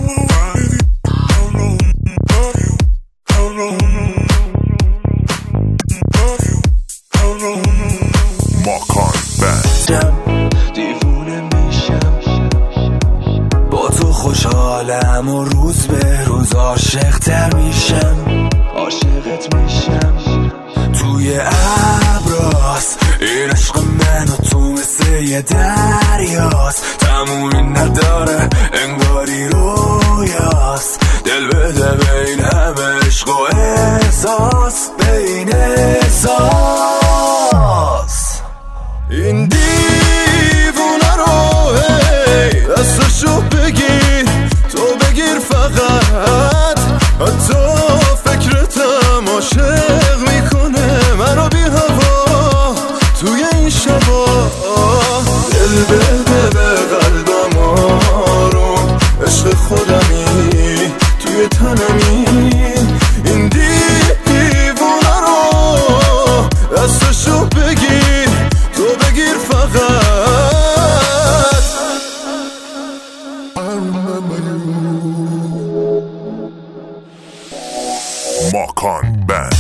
ماکان دیوونه میشم با تو، خوشحالم و روز به روز عاشق تر میشم، عاشقت میشم. توی ابراست این عشق من و تو مثل یه دریاست، تمومی نداره انگاری رویاست. دل بده بین همه عشق و احساس، بین احساس. این دیوونه رو هی دستشو بگیر، تو بگیر فقط. حتی فکرتم عاشق میکنه منو بی هوا توی این شبا. دل بده به قلبم آروم، عشق خودمی توی تنمی. این دیوونه رو دستشو بگیر، تو بگیر فقط. ماکان بند.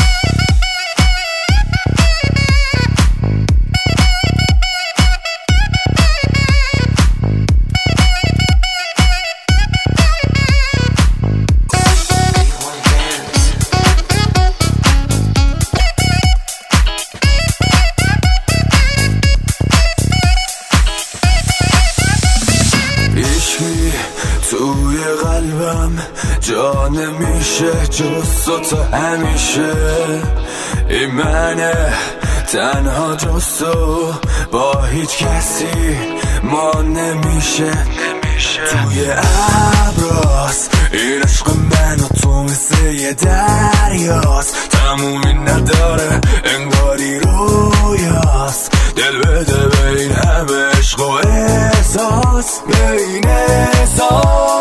توی قلبم جا نمیشه جز تو همیشه. این منه تنها جز تو، با هیچ کسی ما نمیشه. توی ابراست این عشق من و تو مثل یه دریاست، تمومی نداره انگاری رویاست. دل بده بین همه عشق و احساس، بین احساس.